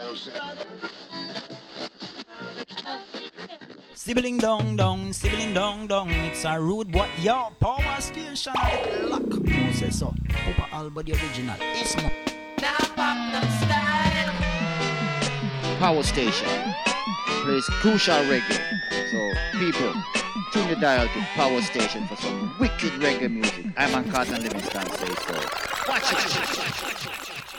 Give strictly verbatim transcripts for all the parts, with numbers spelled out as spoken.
Sibling dong dong, sibling dong dong, it's a rude boy, yo, power station, lock, who says so, Papa Alba the original, it's more. Now pop them style. Power station plays crucial reggae, so people, tune the dial to Power Station for some wicked reggae music. I'm on Carlton Livingston, say so. Watch it.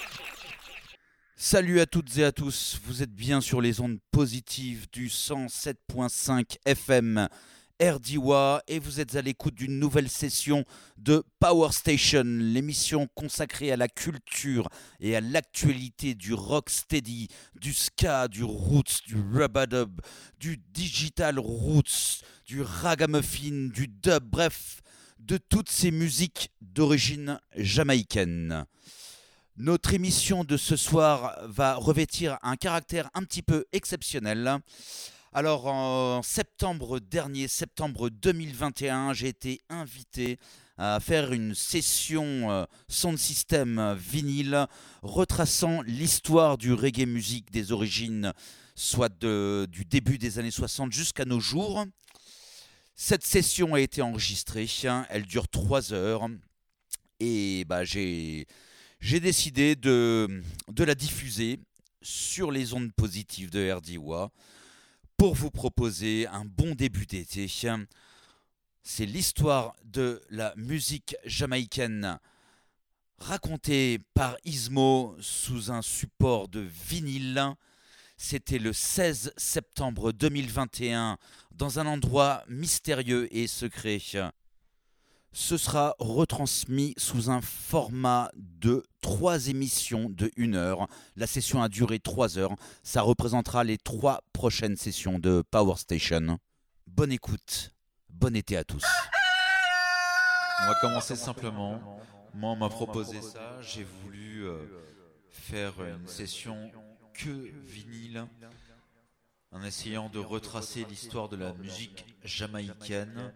Salut à toutes et à tous, vous êtes bien sur les ondes positives du cent sept point cinq F M R D W A et vous êtes à l'écoute d'une nouvelle session de Power Station, l'émission consacrée à la culture et à l'actualité du rocksteady, du ska, du roots, du rubadub, du digital roots, du ragamuffin, du dub, bref, de toutes ces musiques d'origine jamaïcaine. Notre émission de ce soir va revêtir un caractère un petit peu exceptionnel. Alors en septembre dernier, septembre deux mille vingt et un, j'ai été invité à faire une session euh, sound system vinyle retraçant l'histoire du reggae music des origines, soit de, du début des années soixante jusqu'à nos jours. Cette session a été enregistrée, elle dure trois heures et bah, j'ai... J'ai décidé de, de la diffuser sur les ondes positives de R D W A pour vous proposer un bon début d'été. C'est l'histoire de la musique jamaïcaine racontée par Ismo sous un support de vinyle. C'était le seize septembre deux mille vingt et un dans un endroit mystérieux et secret. Ce sera retransmis sous un format de trois émissions de une heure. La session a duré trois heures. Ça représentera les trois prochaines sessions de Power Station. Bonne écoute, bon été à tous. On va commencer simplement. Moi, on m'a proposé ça. J'ai voulu euh, faire une session que vinyle, en essayant de retracer l'histoire de la musique jamaïcaine,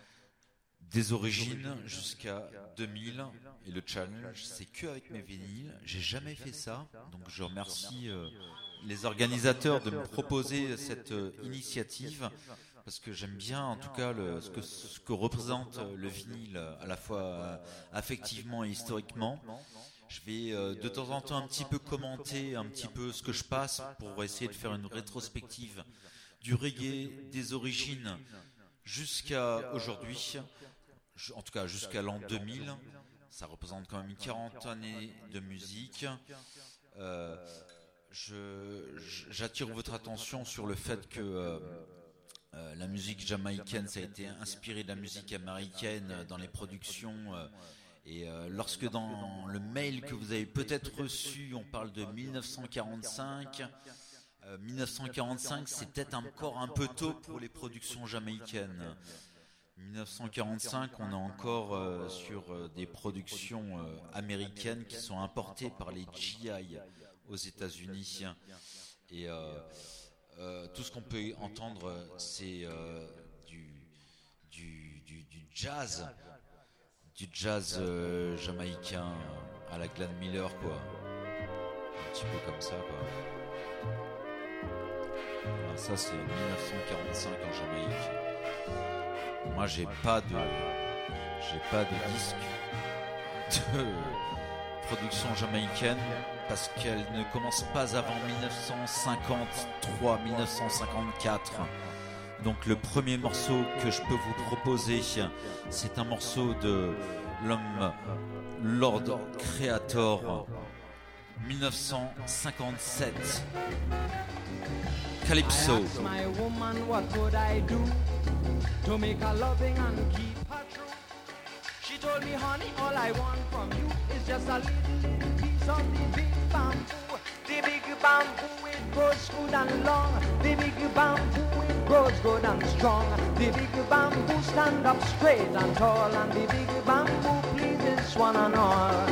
des origines jusqu'à deux mille, et le challenge c'est que avec mes vinyles. J'ai jamais fait ça, donc je remercie euh, les organisateurs de me proposer cette euh, initiative, parce que j'aime bien en tout cas le, ce, que, ce que représente le vinyle à la fois euh, affectivement et historiquement. Je vais euh, de temps en temps un petit peu commenter un petit peu ce que je passe pour essayer de faire une rétrospective du reggae des origines jusqu'à aujourd'hui. En tout cas jusqu'à l'an deux mille, ça représente quand même une quarantaine d'années de musique. Euh, je, j'attire votre attention sur le fait que euh, euh, la musique jamaïcaine, ça a été inspiré de la musique américaine dans les productions. Euh, et euh, lorsque dans le mail que vous avez peut-être reçu, on parle de dix-neuf cent quarante-cinq. Euh, dix-neuf cent quarante-cinq, c'est peut-être encore un peu tôt pour les productions jamaïcaines. dix-neuf cent quarante-cinq, on est encore euh, sur euh, des productions euh, américaines qui sont importées par les G I aux États-Unis. Et euh, euh, tout ce qu'on peut entendre, c'est euh, du, du, du, du jazz, du jazz euh, jamaïcain à la Glenn Miller, quoi. Un petit peu comme ça, quoi. Voilà, ça, c'est dix-neuf cent quarante-cinq en Jamaïque. Moi, j'ai pas de, j'ai pas de disque de production jamaïcaine parce qu'elle ne commence pas avant dix-neuf cent cinquante-trois dix-neuf cent cinquante-quatre. Donc, le premier morceau que je peux vous proposer, c'est un morceau de l'homme Lord Creator, dix-neuf cent cinquante-sept. Calypso. To make her loving and keep her true. She told me, honey, all I want from you is just a little, little piece of the big bamboo. The big bamboo, it grows good and long. The big bamboo, it grows good and strong. The big bamboo stand up straight and tall. And the big bamboo pleases one and all.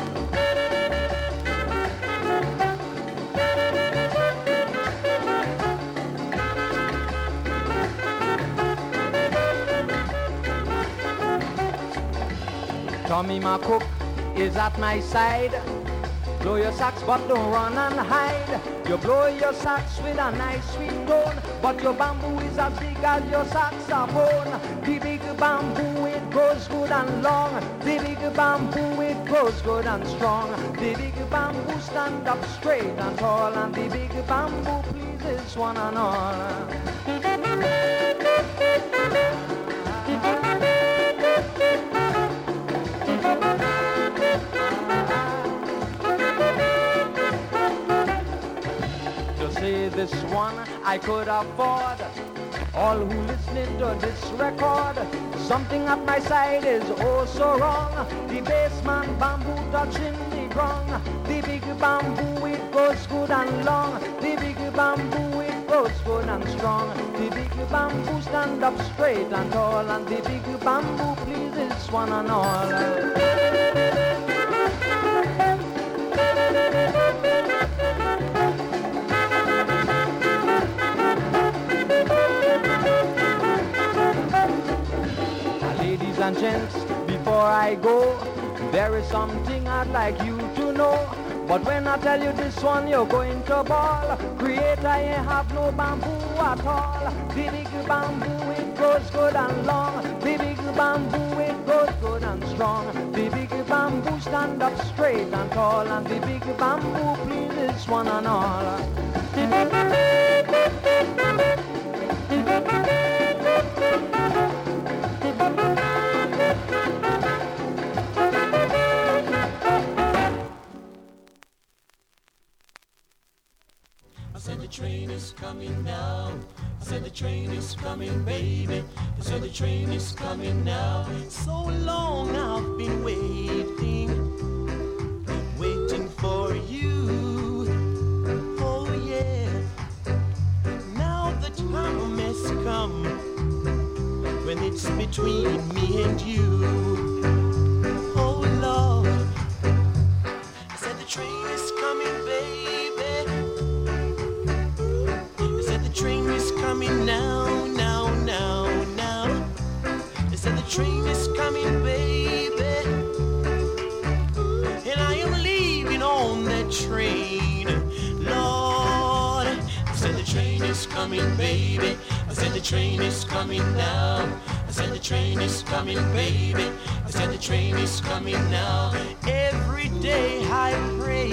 Tommy, my cook, is at my side. Blow your socks but don't run and hide. You blow your socks with a nice sweet tone, but your bamboo is as big as your saxophone. The big bamboo, it grows good and long. The big bamboo, it grows good and strong. The big bamboo stand up straight and tall, and the big bamboo pleases one and all. To say this one I could afford, all who listening to this record, something at my side is oh so wrong. The bassman bamboo touching the ground. The big bamboo, it goes good and long. The big bamboo, it goes good and strong. The big bamboo stand up straight and tall, and the big bamboo pleases one and all. Ladies and gents, before I go, there is something I'd like you to know. But when I tell you this one, you're going to ball. Creator ain't have no bamboo at all. The big bamboo, it grows good and long. The big bamboo, it grows good and strong. The big bamboo stand up straight and tall, and the big bamboo pleases one and all. I said the train is coming now. I said the train is coming, baby. I said the train is coming now. So long I've been waiting, waiting for you. Oh yeah. Now the time has come when it's between me and you. Oh Lord. I said the train is coming, baby. The train is coming now, now, now, now. They said the train is coming, baby. And I am leaving on that train, Lord. I said the train is coming, baby. I said the train is coming now. I said the train is coming, baby. I said the train is coming now. Every day I pray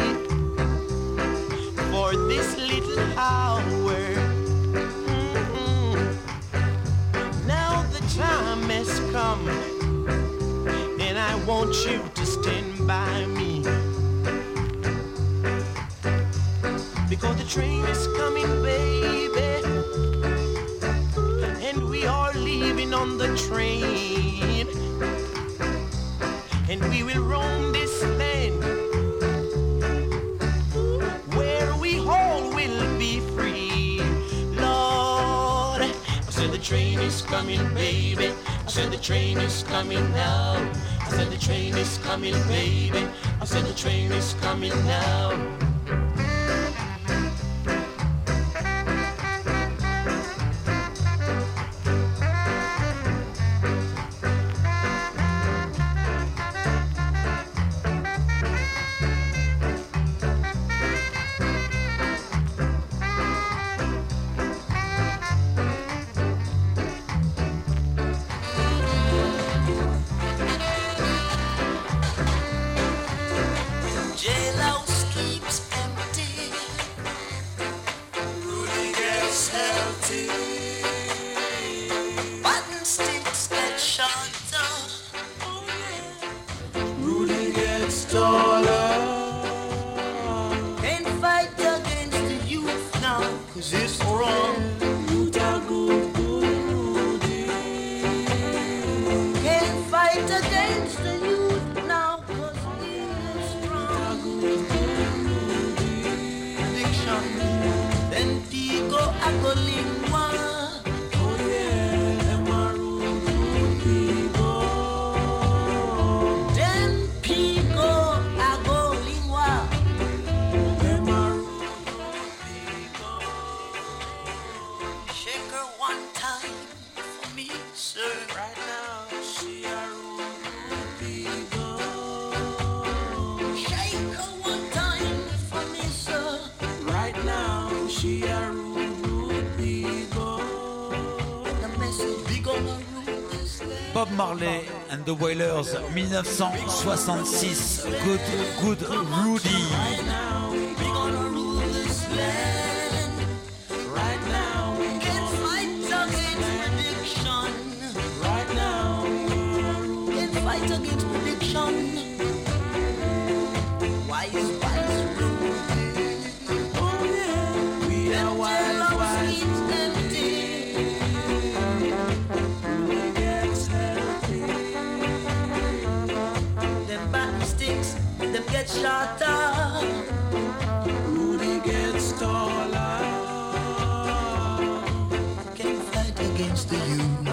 for this little hour. Time has come, and I want you to stand by me, because the train is coming, baby, and we are leaving on the train, and we will roam this land where we all will be free, Lord. I said the train is coming, baby. I said the train is coming now. I said the train is coming, baby. I said the train is coming now. Shake her one time. She a rude, rude ego. The message we gonna rule this land. Bob Marley and the Wailers, dix-neuf soixante-six. Good, good Rudy. Right now, we gonna rule this land. Right now, we can fight against addiction. Right now, we can fight against addiction. Wise, wise, Rudy. Oh yeah, we are wise, wise. Empty. Rudy gets healthy. Them bad sticks, them get shorter. Rudy gets taller. Can fight against the youth.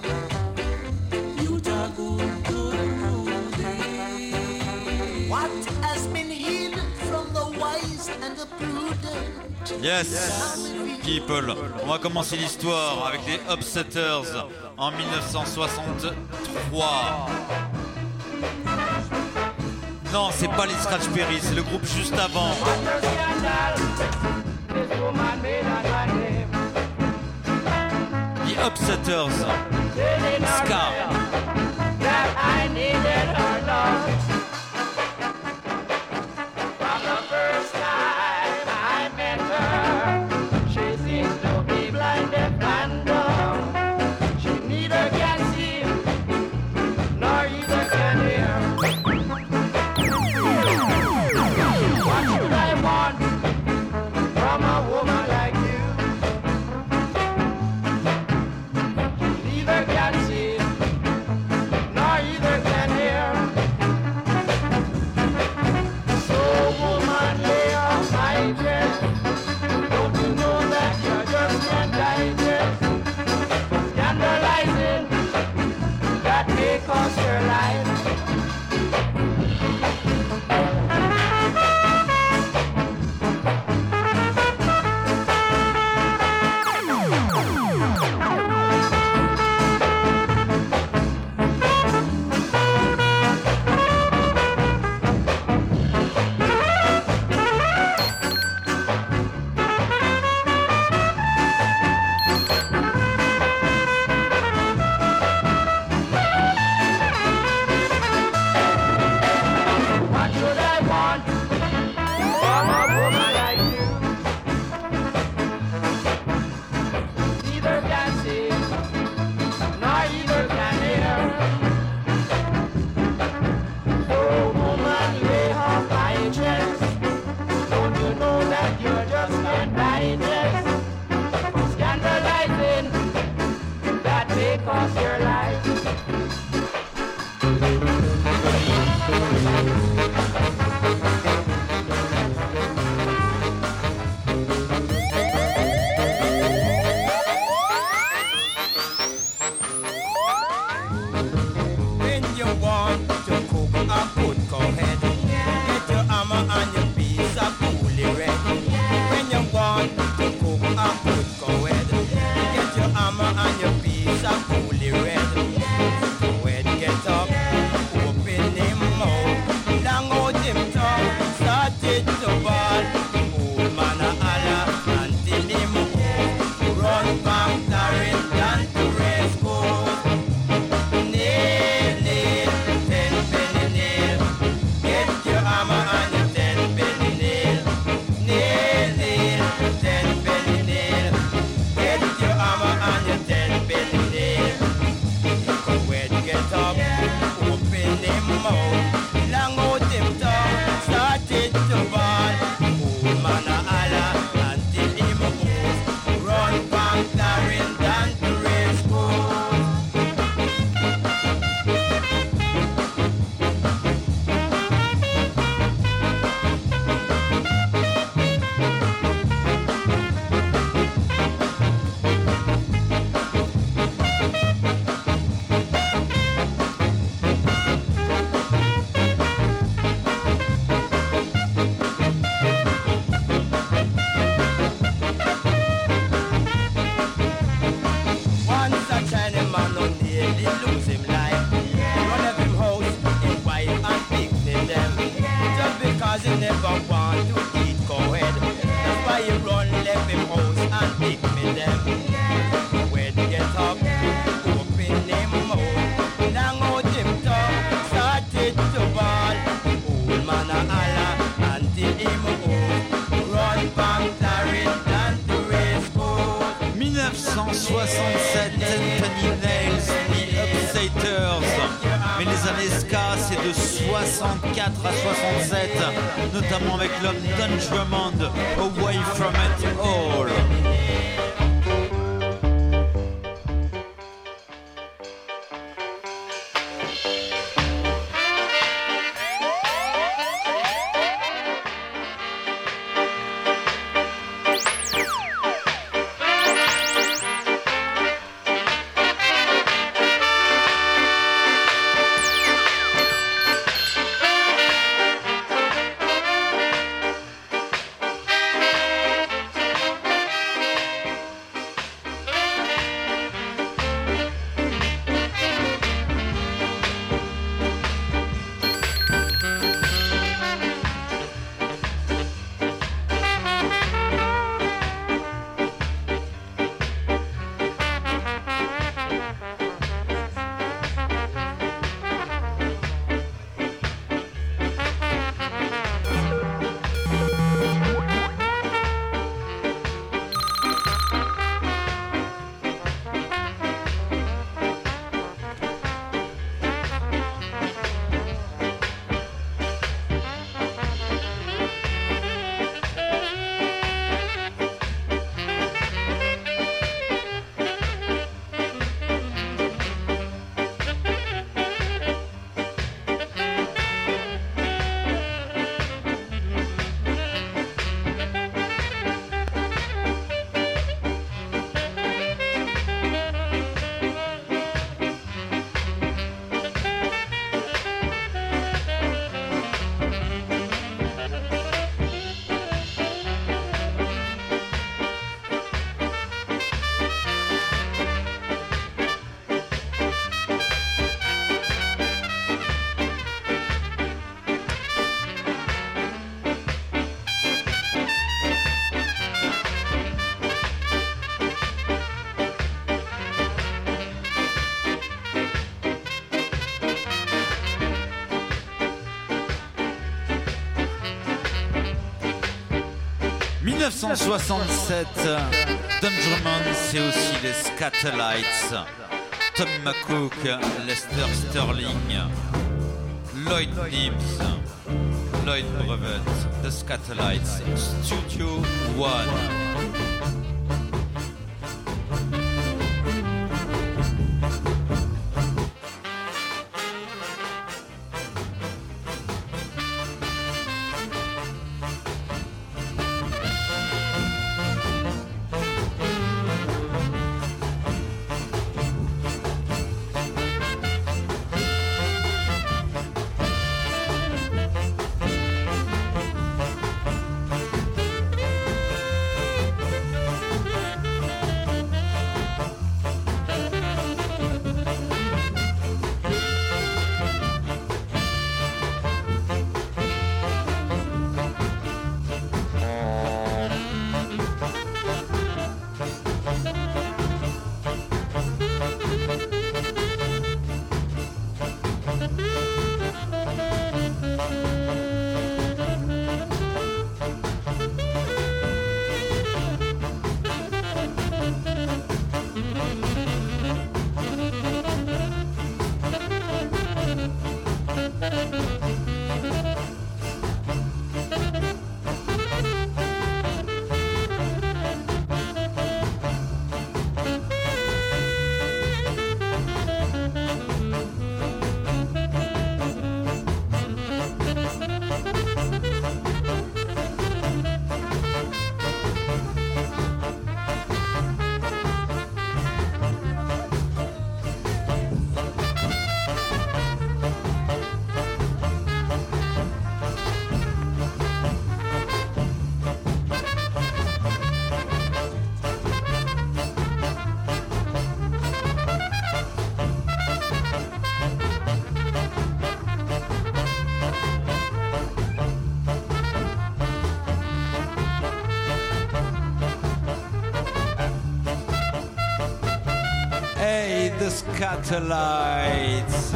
Youth are good, good Rudy. What has been hidden from the wise and the prudent? Yes, people. On va commencer l'histoire avec les Upsetters en dix-neuf cent soixante-trois. Non, c'est pas les Scratch Perry, c'est le groupe juste avant. The Upsetters. Ska. Cost your life. Ten Pick me them, when they get up, open them mouth. Long out him tongue, started to ball. Old man a holla until him old. Run from Clarendon to race course. dix-neuf soixante-sept, Anthony Nails, The Upsetters. Mais les années ska, c'est de soixante-quatre à soixante-sept, notamment avec l'homme Don Drummond, Away From It All. dix-neuf soixante-sept, Don Drummond, c'est aussi les Scatolites, Tom McCook, Lester Sterling, Lloyd Nibbs, Lloyd Brevet, The Scatolites, Studio One. Hey, the Scatolites.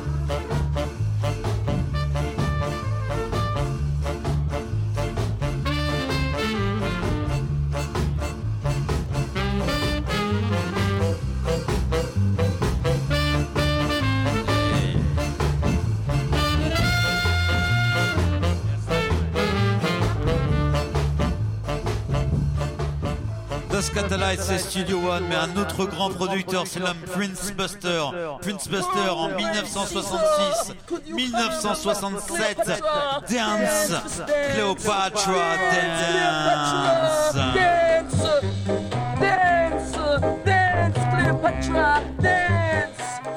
The Scatolites, c'est Studio One, mais un autre grand producteur, c'est l'homme Prince Buster. Prince Buster en dix-neuf cent soixante-six, dix-neuf cent soixante-sept, Dance, Cleopatra Dance. Dance, dance, Cleopatra dance.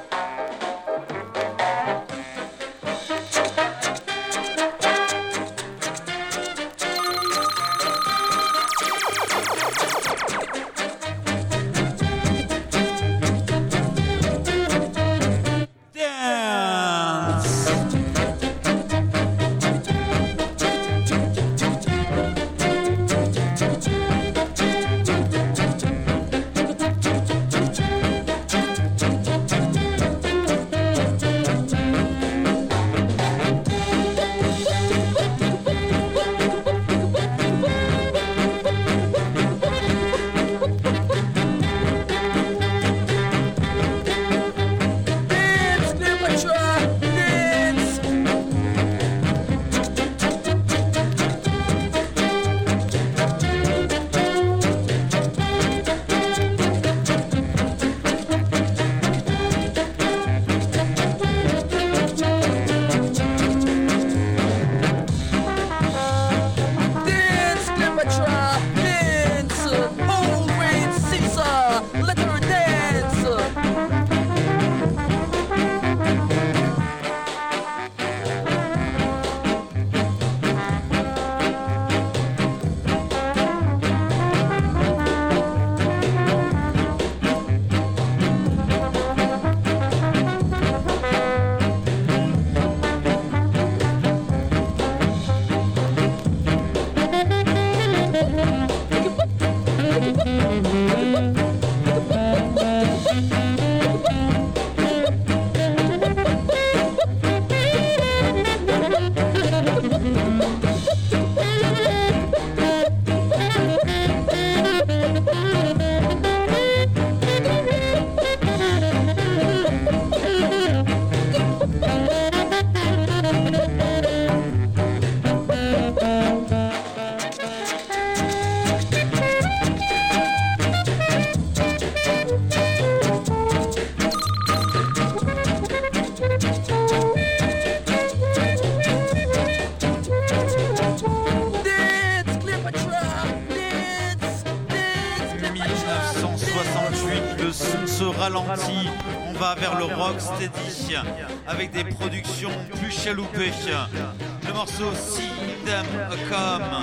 Ralenti, on va vers le rocksteady avec des productions plus chaloupées. Le morceau See Them Come.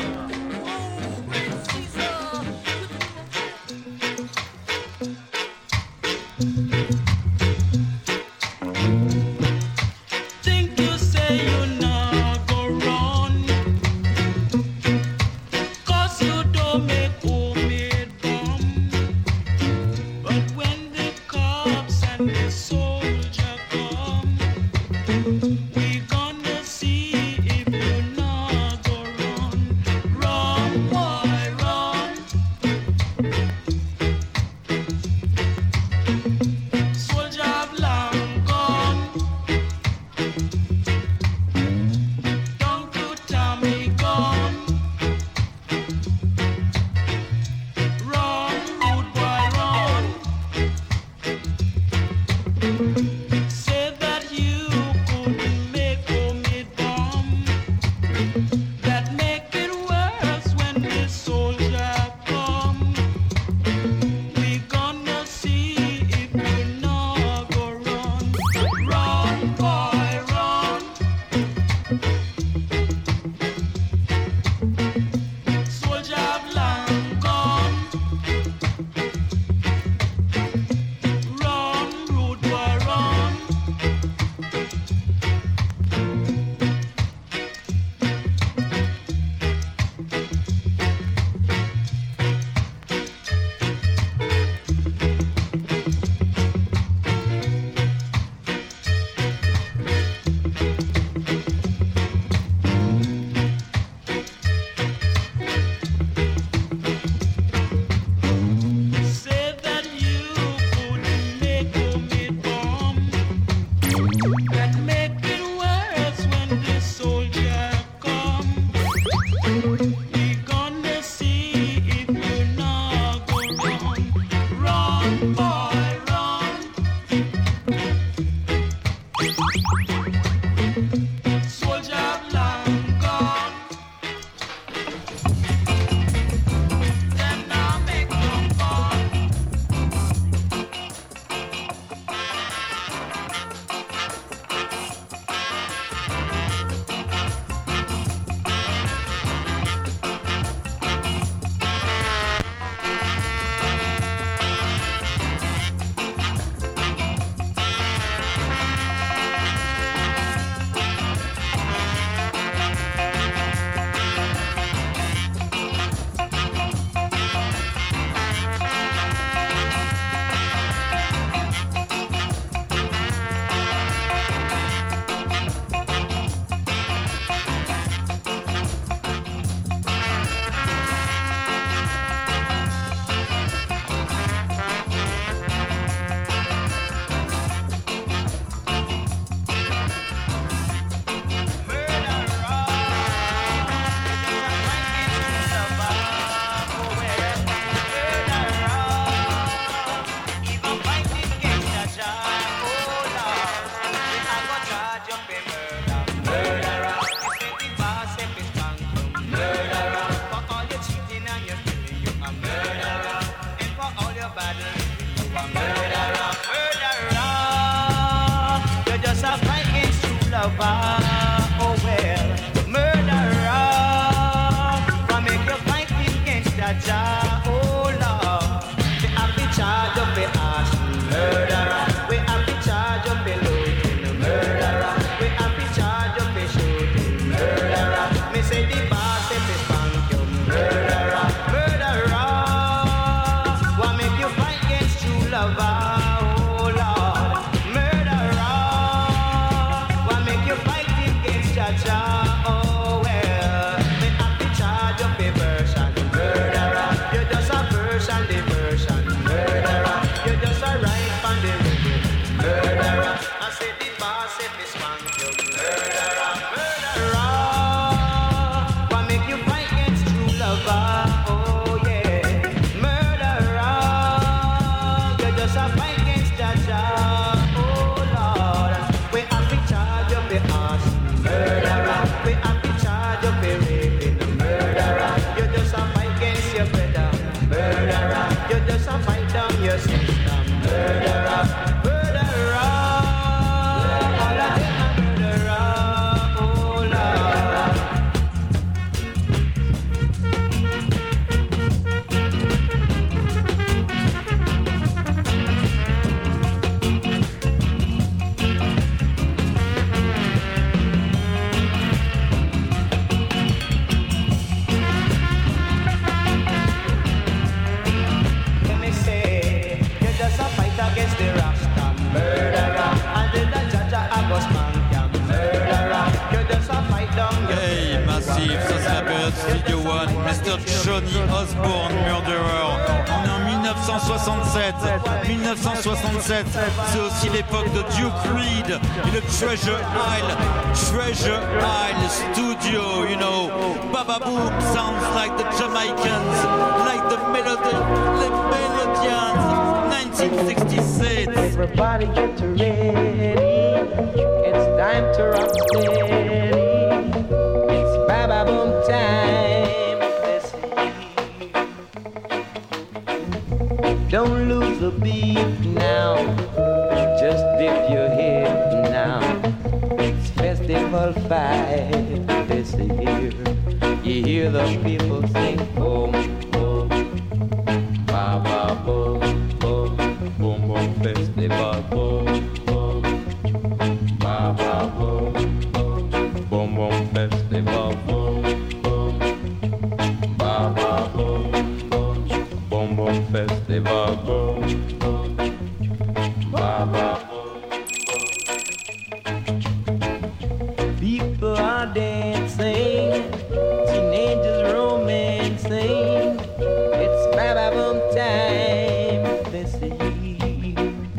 We gonna see if you not go run, run. battle. You a murderer, murderer. You're just a fight against true lover. Oh well, murderer. Why make you fight against that Jah? Oh Lord, we have to charge up the arson, murderer. We have to charge up the looting, murderer. We have to charge up the shooting, murderer. Me say the boss if it's spank you, murderer, murderer. Why make you fight against true lover? Oh Lord, murderer. Why make you fight against Jah Jah? Oh well, we have to charge up the version, murderer. You're just a version, the version, murderer. You're just a right on the reggae, murderer. I say the boss if it's spank you, murderer, murderer. Why make you fight against true lover? Oh yeah, murderer. You're just a fight against Jah Jah. Oh Lord, we have to charge up the arse, murderer. We have to charge up the raping, murderer. You're just a fight against your brother, murderer. You're just a fight down your sister, murderer, murderer. All of them are murderer. Oh Lord. Let me say, you're just a fight against the Rasta, murderer. And then the Jah Jah a go spank ya, murderer. You're just a fight down your Hey, Massive, ça c'est la période Studio One, mister Johnny Osborne, Murderer. On est en dix-neuf cent soixante-sept. dix-neuf cent soixante-sept, c'est aussi l'époque de Duke Reed et le Treasure Isle, Treasure Isle Studio, you know. Baba Boom sounds like the Jamaicans, like the melody, the Melodians. nineteen sixty-six. Everybody get ready. It's time to rock steady. It's Baba Boom time. Listen. Don't lose the beat now. Just dip your head now. It's festival fight this year. You hear the people sing boom, boom, Baba boom, boom, boom, boom, festival boom, boom, Baba boom, boom, boom, boom, festival boom, boom, Baba boom, boom, boom, boom, festival boom, boom, Baba boom. People are dancing, teenagers romancing. It's Baba Boom time this year.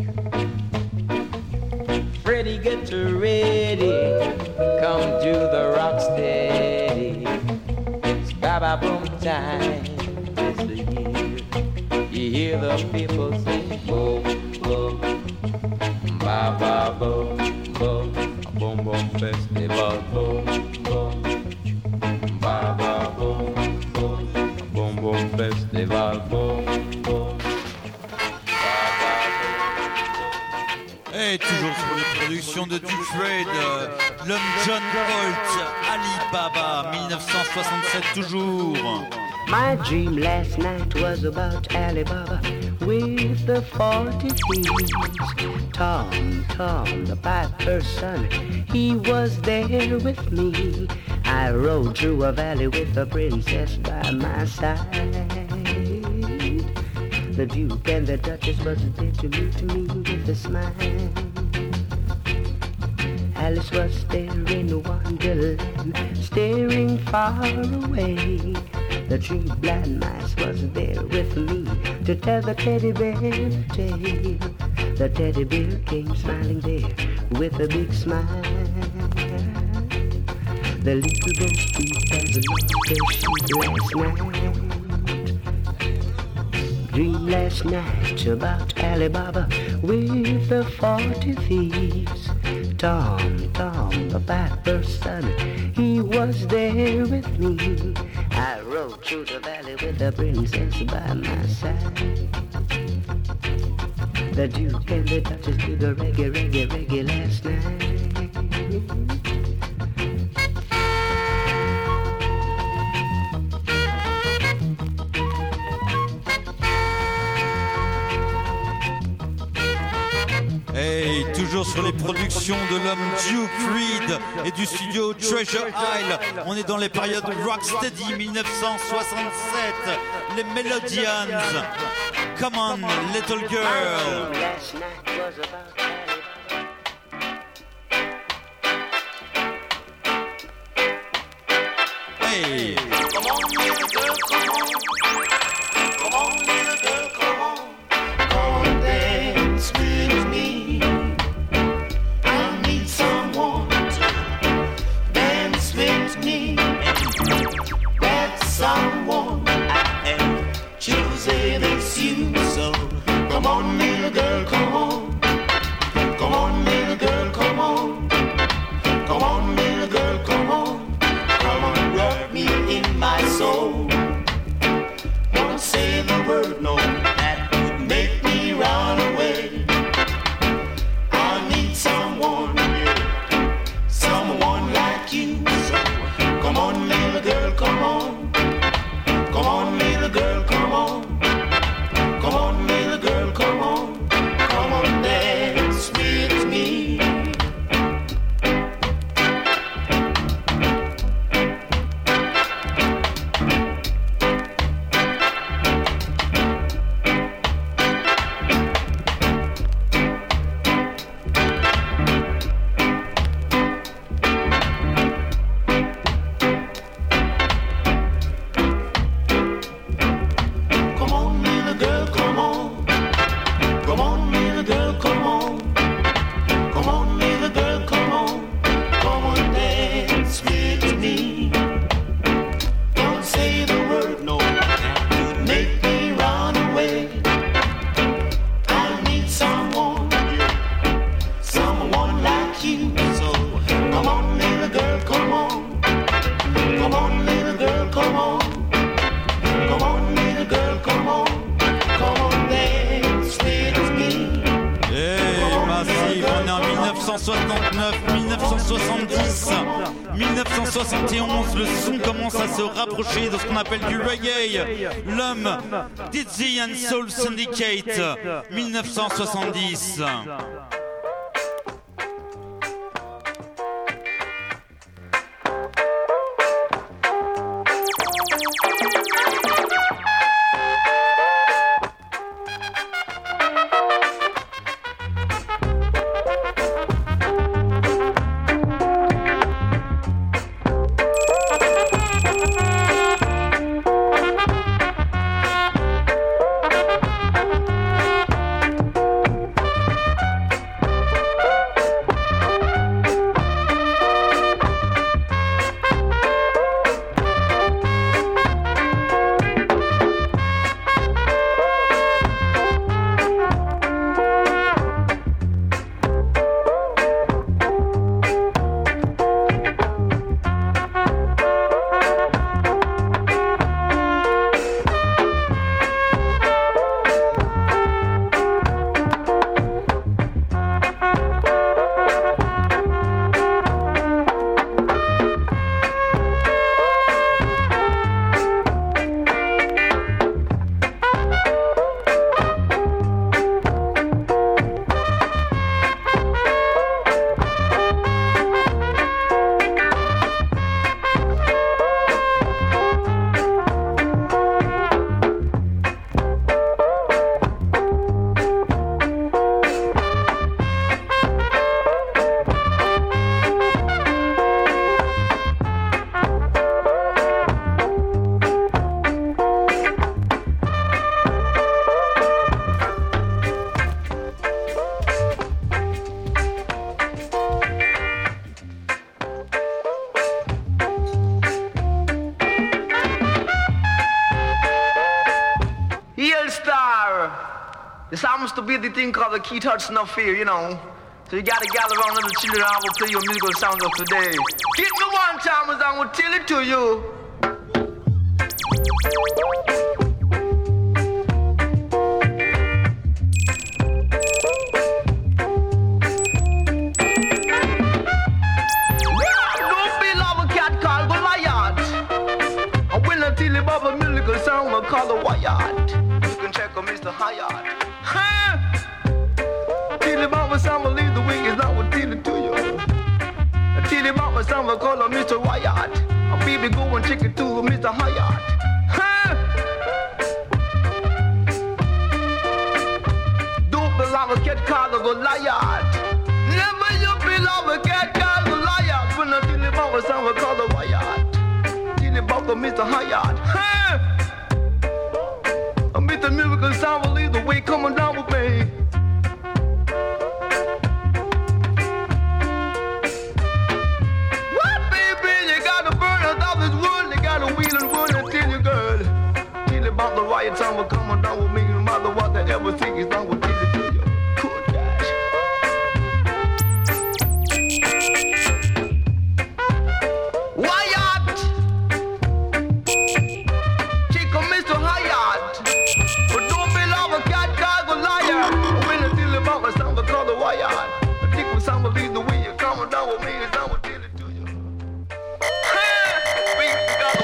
Freddie, get ready, come to the rock steady. It's Baba Boom time this year. You hear the people sing boom, boom, Baba boom, boom, boom, boom, festival boom, boom, Baba boom, boom, boom, boom, festival boom, boom, Baba boom. Et toujours sur les productions de Duke Reid, euh, l'homme John Holt, Ali Baba, dix-neuf cent soixante-sept toujours. My dream last night was about Alibaba with the forty thieves. Tom, Tom, the piper's son, he was there with me. I rode through a valley with the princess by my side. The Duke and the Duchess was there to meet me with a smile. Alice was there in Wonderland, staring far away. The three blind mice was there with me to tell the teddy bear a tale. The teddy bear came smiling there with a big smile. The little bo peep has lost her sheep last night. Dream last night about Alibaba with the forty thieves. Tom, Tom, the piper's son, he was there with me. I rode through the valley with the princess by my side. the juke and the touches to the reggae, reggae, reggae last night. Hey, toujours sur les productions de l'homme Duke Reed et du studio Treasure Isle. On est dans les périodes Rocksteady dix-neuf cent soixante-sept, les Melodians. Come on, little girl. Hey. Come on, little girl, come on. Come on, little girl, come on. Come and dance with me. I need someone to dance with me. That someone I am choosing is you. So come on, little girl, come on. Come on, little girl, come on. Come on, little girl, come on. Come on, rock me in my soul. Don't say the word no, that would make me run away. I need someone, someone like you. So come on, little girl, come on. Come on, little girl, come on. Come on, little girl, come on. Come on, dance with me. Come on, little girl, come on. Come on, little girl, come on. Come on, little girl, come on. Come on, dance with me. Don't say the word no, that would make me run away. I need someone, someone like you. So come on, little girl, come on. Come on, little girl, come on. Come on, little girl, come on. Come on, dance with me. Hey, massive, on est en dix-neuf cent soixante-neuf, dix-neuf cent soixante-dix, dix-neuf cent soixante et onze, le son commence à se rapprocher de ce qu'on appelle du reggae. L'homme Dizzy and Soul Syndicate, dix-neuf cent soixante-dix. This happens to be the thing called the Keith Hudson Affair, you know. So you gotta gather around little children and I will play your musical sounds of today. Hit me one time as I will tell it to you. Hayat. Huh? Tell him about my son, will leave the wing, is not what tell it to you. Tell him about my son, will call him Mister Wyatt. A baby go and check it to Mister Hayat. Huh? Don't belong a cat called a Goliath. Never you belong a cat called a Goliath. When I tell him about my son, will call the Wyatt. Tell him about the Mister Hayat. Huh? I meet the miracle sound will lead the way coming down with me. What, baby? You gotta burn out all this wood. You gotta wheel and wood and tell you, girl. Tell you about the riot sound will coming down with me. No matter what they ever think is done, will tell you to you. Good gosh. Wyatt! Chico, Mister Hayat. But don't be love a cat called a liar. When I tell you about my son, I call the Wyatt. I think my son will lead the way. You're coming down with me, and I will tell it to you. We gotta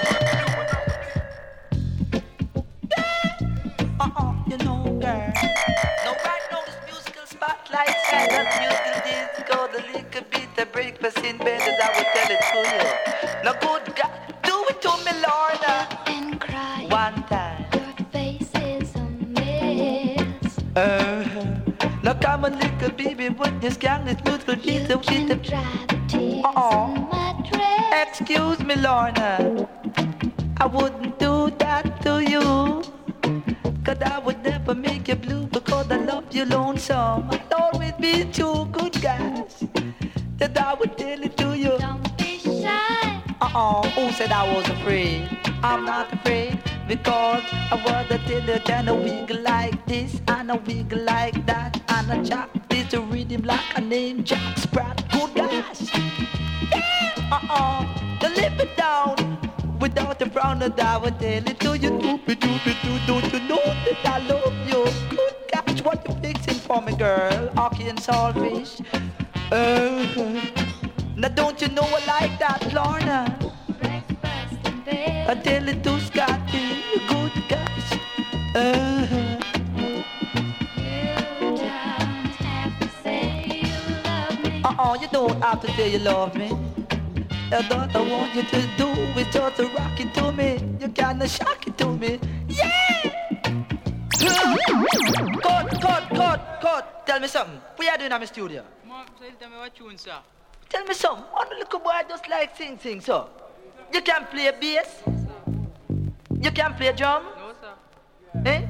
Uh-uh, you know, girl. No, right now this musical spotlight, silent musical disco, the little bit of breakfast in bed, as I will tell it to you. Now, good God, do it to me, Lorna. And cry. One time. Your face is a mess. Uh-huh. Now, come on, little baby, what this gang is musical disco, You can dry the tears in my dress. Excuse me, Lorna. I wouldn't do that to you. Cause I would never make you blue because I love you lonesome. I'll always be two good guys that I would tell it to you. Don't be shy. Uh-uh, who said I was afraid? I'm not afraid because I was a tell you and a wiggle like this and a wiggle like that and a chop this to rhythm like a name Jack Sprat. Good guys. Yeah. Uh-uh, to live it down. Without a frown that I would tell it to you. Doopy doopy doo. Don't you know that I love you? Good gosh, what you fixing for me, girl? Hockey and saltfish. Uh, now don't you know I like that, Lorna? Breakfast in bed. I tell it to Scotty. Good gosh. Uh, You don't have to say you love me. uh-uh, you don't have to say you love me. All I want you to do is just to rock it to me. You kinda shock it to me. Yeah! Cut, cut, cut, cut. Tell me something. What you doing in my studio? Mom, please tell me what tune, sir. Tell me something. One little boy just like sing, sing, so. You can play a bass? You can play a drum? No, sir. Eh?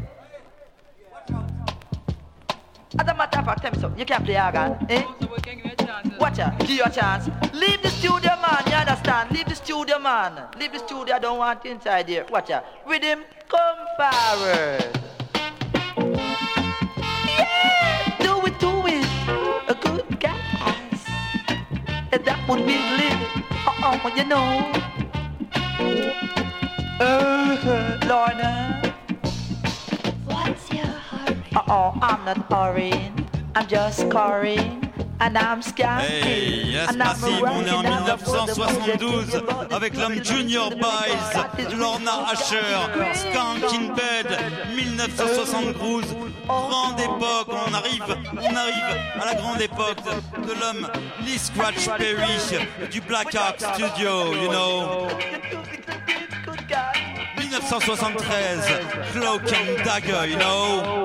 As a matter of fact, tell me something. You can play organ, eh? No, sir, but can give me a chance. Sir. Watch out, give you a chance. Leave the studio, man, you understand? Leave the studio, man. Leave the studio, I don't want you inside here. Watch out. Rhythm, come forward. Yeah, do it, do it. A good guys. And that would be living. Uh-oh, you know. Uh, Lorna. What's your hurry? Uh-oh, I'm not hurrying. I'm just scoring. And I'm scanning. Hey, yes, And I'm massive, on est en rocking mille neuf cent soixante-douze avec l'homme Junior Baez, Lorna Asher, Skank in Bed, mille neuf cent soixante-douze, grande époque, on arrive, on arrive à la grande époque de, de l'homme Lee Scratch Perry du Black Ark Studio, you know. mille neuf cent soixante-treize, Cloak and Dagger, you know.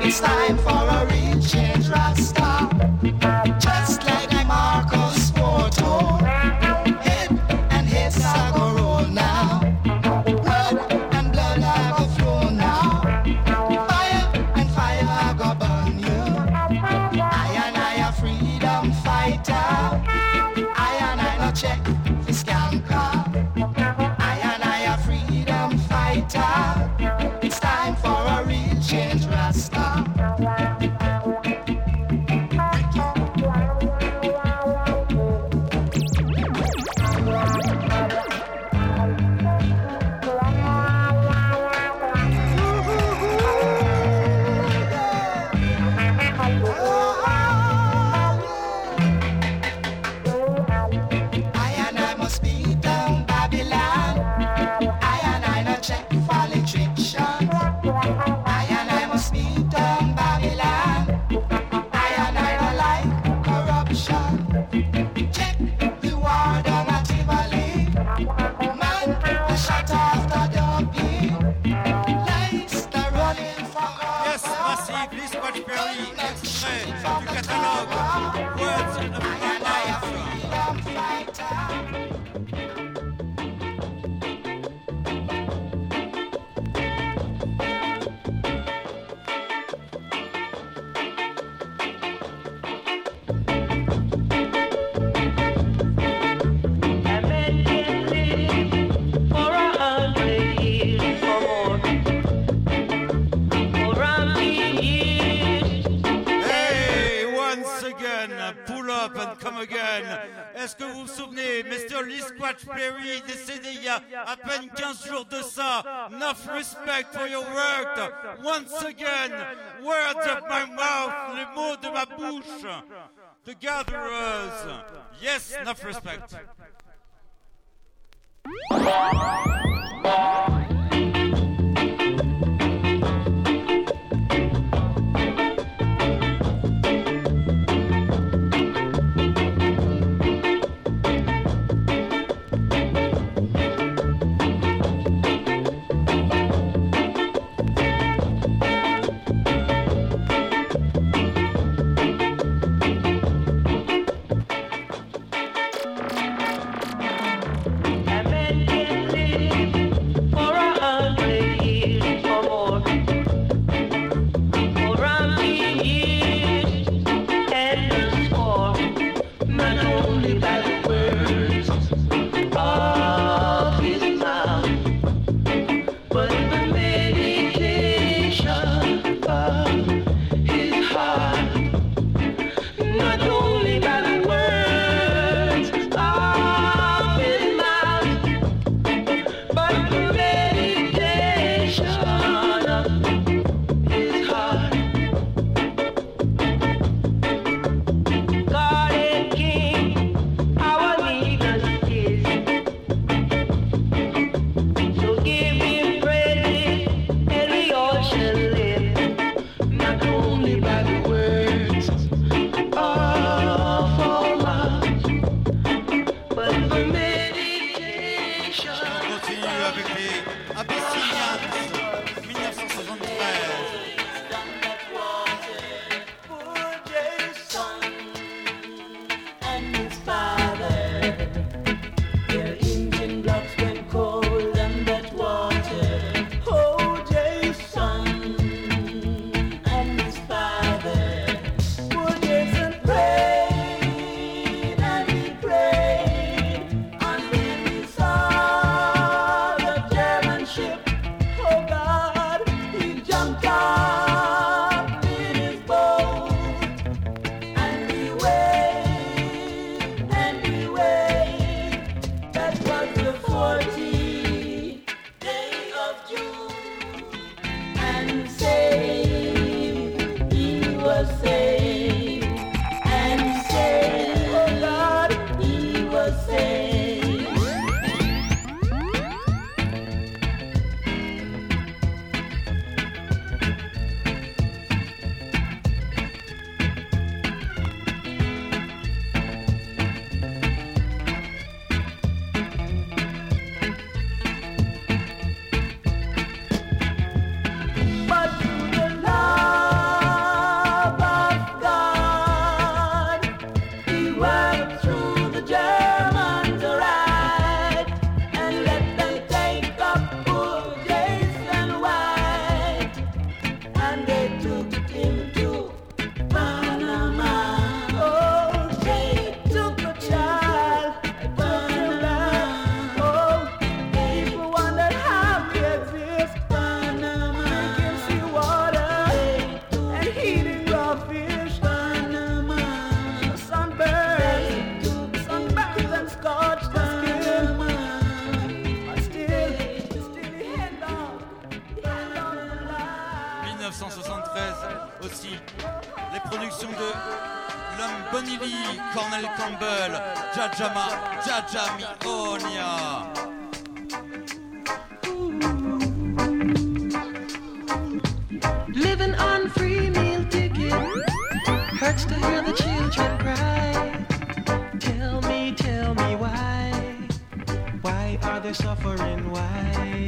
It's time for a real change, Rasta. Just like Marcos Porto, hit and hits I go roll now. Blood and blood I go flow now. Fire and fire I go burn you. I and I a freedom fighter. I and I no check for skanker. I and I a freedom fighter. It's time for a real change, Rasta. Est-ce que vous vous souvenez, mister Lee Scratch Perry, décédé il y a à peine quinze jours de ça. Enough respect for your work. Once again, words of my mouth, les mots de ma bouche. The gatherers. Yes, enough respect. But to the Lord Cornel Campbell, Jajama, Jajami Onia. Living on free meal ticket, hurts to hear the children cry. Tell me, tell me why, why are they suffering? Why?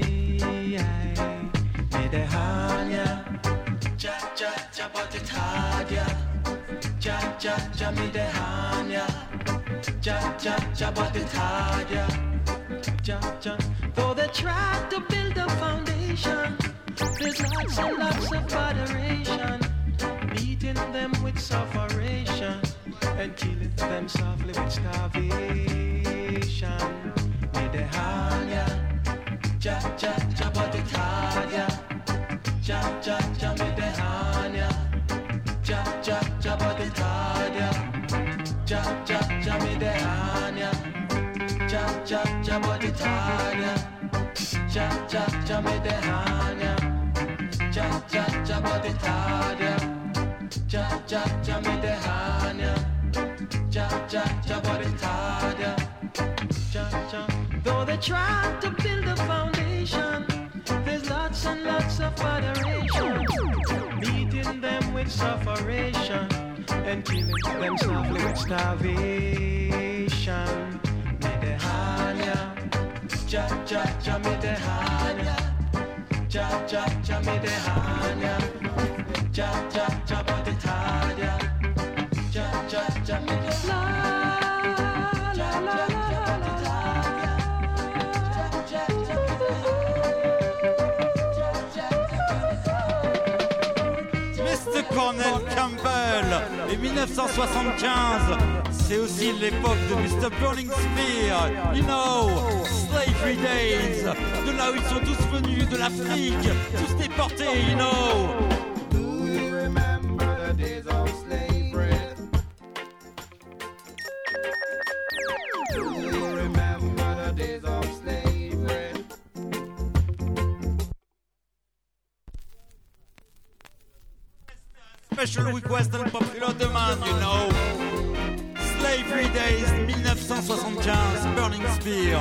Medehanya, ja ja ja, but it's hard, yeah. Ja ja ja, medehanya, ja ja ja, but it's hard, yeah. Ja ja, though they tried to build a foundation, there's lots and lots of adoration, beating them with sufferation and killing them softly with starvation. Medehanya, ja ja ja, but it's hard, yeah. Ja ja ja, medehanya, ja ja ja, but it's hard, yeah. Ja ja ja, medehanya, ja ja ja, but it's hard, yeah. Ja ja ja, medehanya, ja ja ja, but it's hard, yeah. Ja ja ja, medehanya, ja ja ja, but it's hard, yeah. Ja ja. Though they tried to build a foundation, there's lots and lots of adoration, beating them with sufferation and killing them softly with starvation. Medehanya, ja ja ja, medehanya, ja ja ja, medehanya, ja ja ja, but it's hard, yeah. Ja ja ja, medehanya, la la la la la la. mister Cornel Campbell et dix-neuf cent soixante-quinze, c'est aussi l'époque de mister Burning Spear, you know, Slavery Days, de là où ils sont tous venus, de l'Afrique, tous déportés, you know. Do you remember the days of slavery? Do you remember the days of slavery? Special request and popular demand, you know. Slavery Days, dix-neuf cent soixante-quinze, Burning Spear.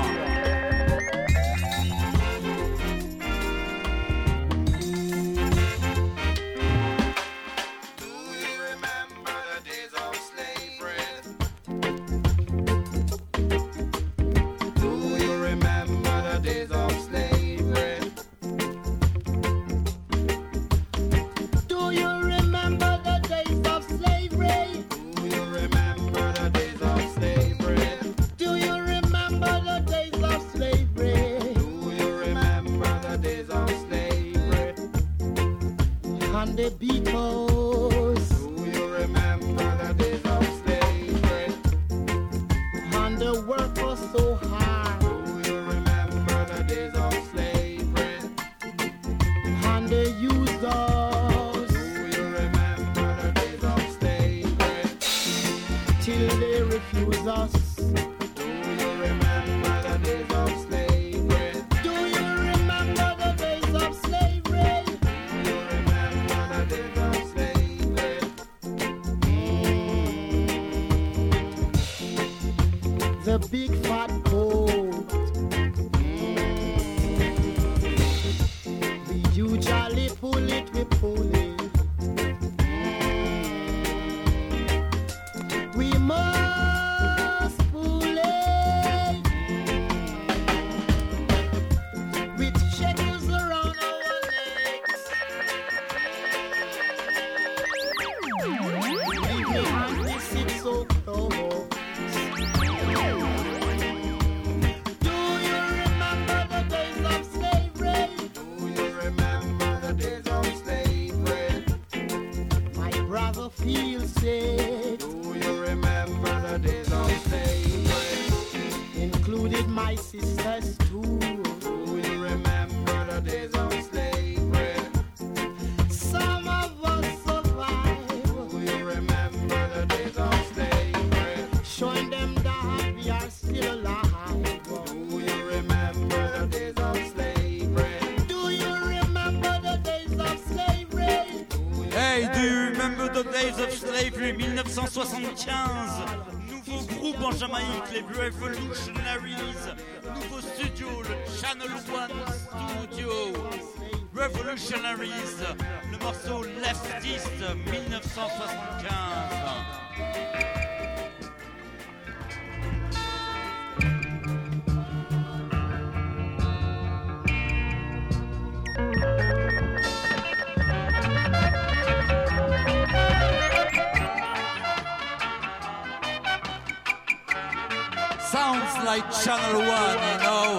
Days of Slavery, dix-neuf cent soixante-quinze, nouveau en Jamaïque, les Revolutionaries. Nouveau studio, le Channel One Studio. Revolutionaries, le morceau Leftist dix-neuf cent soixante-quinze. Sounds like Channel One, you know.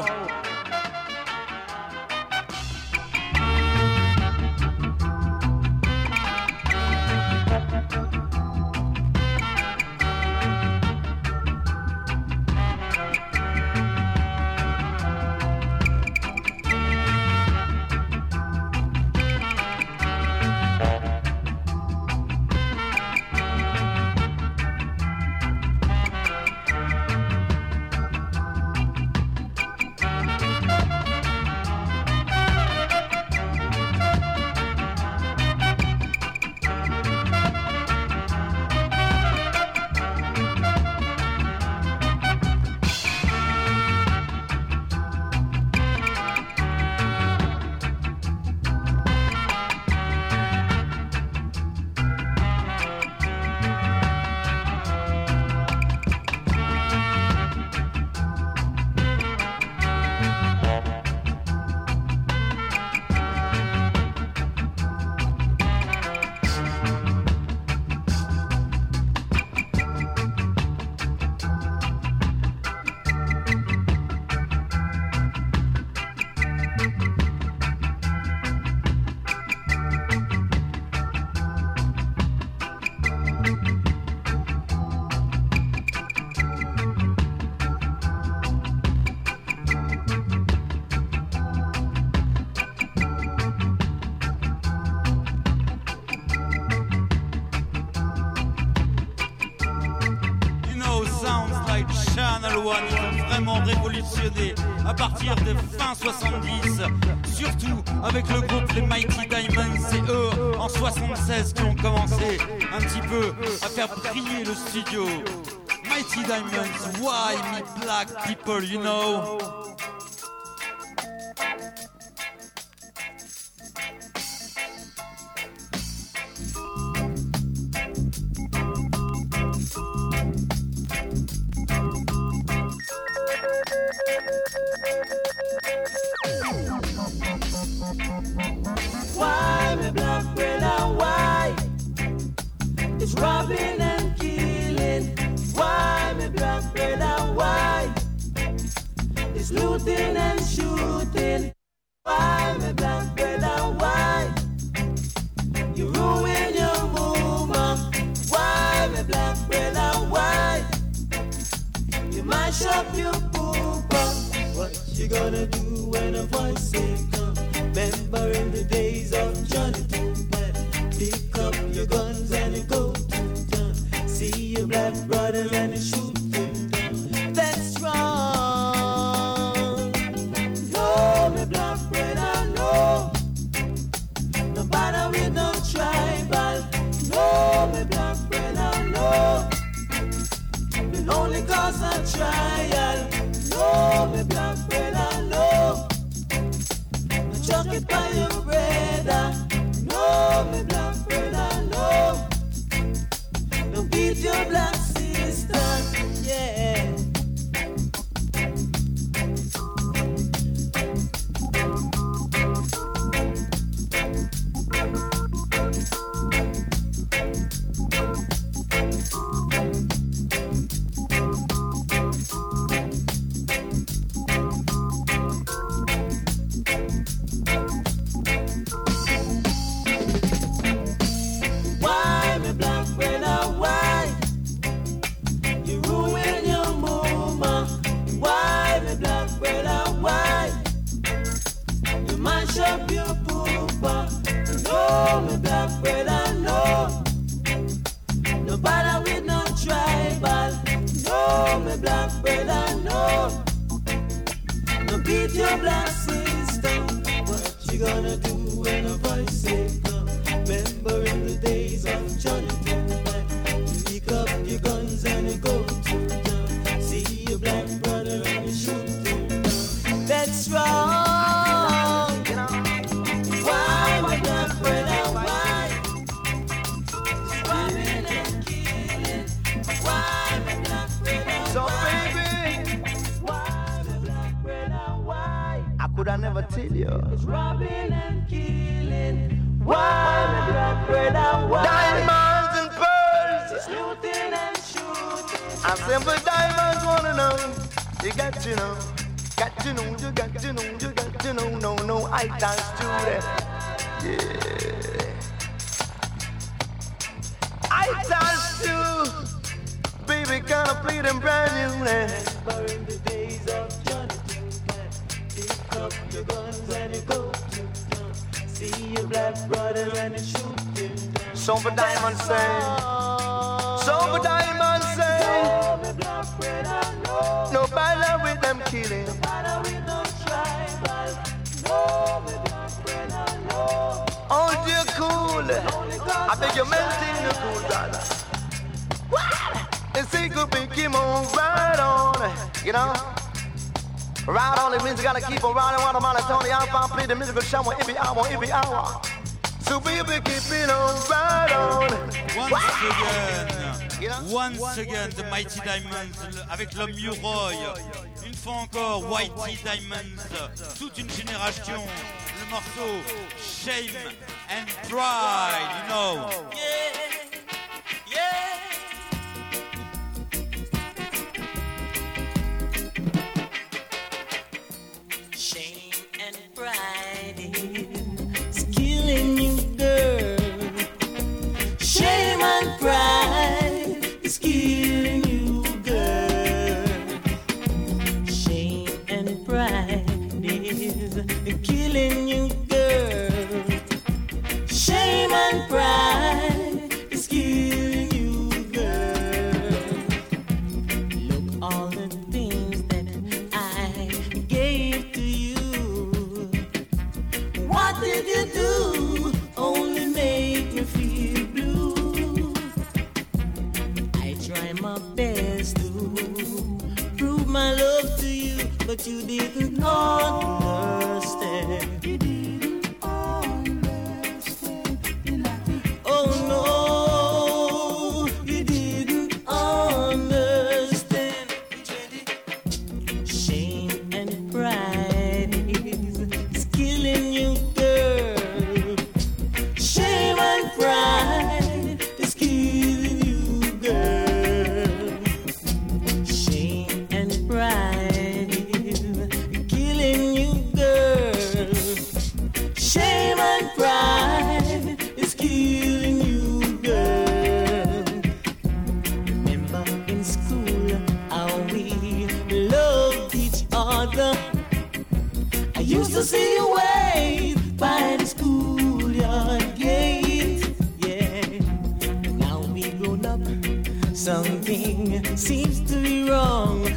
Channel One, ils ont vraiment révolutionné à partir de fin soixante-dix, surtout avec le groupe les Mighty Diamonds. C'est eux en soixante-seize qui ont commencé un petit peu à faire briller le studio. Mighty Diamonds, why me black people, you know? Why me black brother, why? It's robbing and killing. Why me black brother, why? It's looting and shooting. Why me black brother, why? You ruin your movement. Why me black brother, why? You mash up your pooper. What you gonna do when a voice say come? Remember in the days of Johnny Two Men, pick up your guns and you go to town. See your black brothers and you shoot them down. That's wrong. No, me black brother, no. No matter with no tribal. No, me black brother, no. Will only cause a trial. No, me black brother, no. Chuck it by your brother. No, me black brother, no. Don't beat your black sister, yeah. Up your pooper. No, me black brother, no. No bother with no tribal. No, me black brother, no. No beat your black sister. What you gonna do when a voice say come? Remember in the days of Johnny Two Men, you pick up your guns and you go to town. would I never tell you? It's robbing and killing. Why black bread and wine? Diamonds and pearls. Looting and shooting. I said, but diamonds wanna know. You got to know. Got to know. You got to know. You got to know. No, no, I dance to that. Yeah. I dance to. Baby, gonna play them brand new. Remember in the days of Jonathan Pan, pick up your guns and you go to town. See your black brothers and you shoot them down. So for diamonds say, so for diamonds say, no bother with them killing. No bother with no tribal. No, me black brother, no. Oh, you're cool. I beg you maintain your cool, brother. It's a good big keep on right on, you know. Right on, it means you gotta keep on riding while the monotone. I'll play the musical shower every hour, every hour. So baby, keep it on right on. Once again, once again, the Mighty Diamonds avec l'homme Muroy. Une fois encore, Whitey Diamonds. Toute une génération. Le morceau Shame and Pride, you know. Yeah, yeah. Shame and pride is killing you, girl. Shame and pride is killing you, girl. Shame and pride is killing you, girl. Shame and pride is killing you, girl. Look, all the things that I gave to you. What did you do? Only make me feel blue. I try my best to prove my love to you, but you didn't understand. You didn't understand. Oh no, you didn't understand. Shame and pride is, is killing you, girl. Shame and pride is killing you, girl. Shame and pride is killing you, girl. Shame and pride is killing you, girl. Remember in school how we loved each other. I used to see you wave by the schoolyard gate. Yeah, now we grown up. Something seems to be wrong.